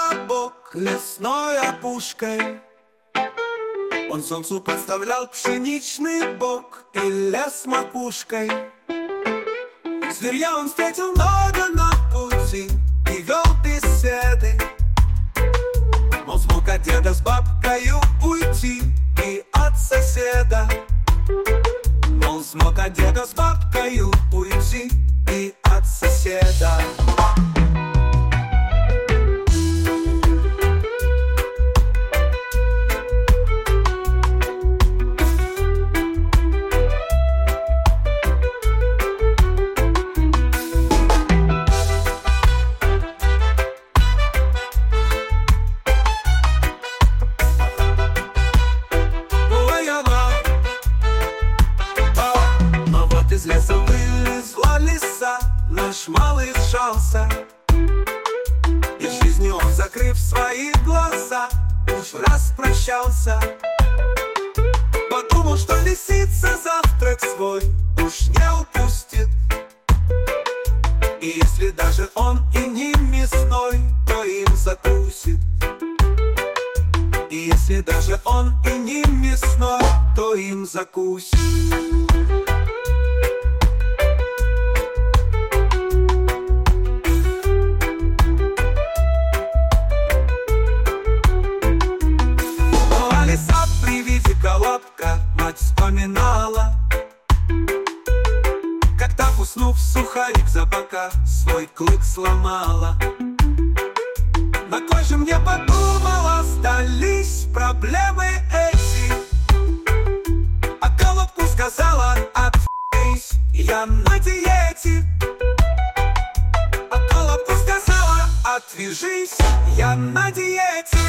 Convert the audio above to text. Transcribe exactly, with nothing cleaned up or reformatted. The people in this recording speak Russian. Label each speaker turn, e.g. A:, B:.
A: на бок лесной опушкой. Он солнцу подставлял пшеничный бок и лес макушкой. Зверья он встретил много на пути и вел беседы. Он смог от деда с бабкою уйти и от соседа. Он смог от деда с бабкою уйти и от соседа. Из леса вылезла лиса, наш малый сжался, и с жизнью он, закрыв свои глаза, уж распрощался. Подумал, что лисица завтрак свой уж не упустит, и если даже он и не мясной, то им закусит. И если даже он и не мясной, то им закусит. Колобка мать вспоминала, как так, уснув, сухарик за бока свой клык сломала. На кой же мне, подумала, сдались проблемы эти? А колобку сказала: отф***ись, я на диете. А колобку сказала: отвяжись, я на диете.